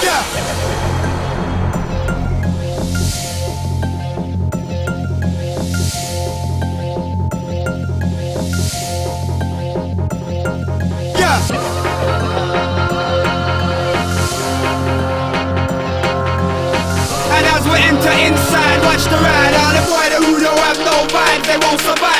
And as we enter inside, watch the ride. All the boy who don't have no vibes, they won't survive.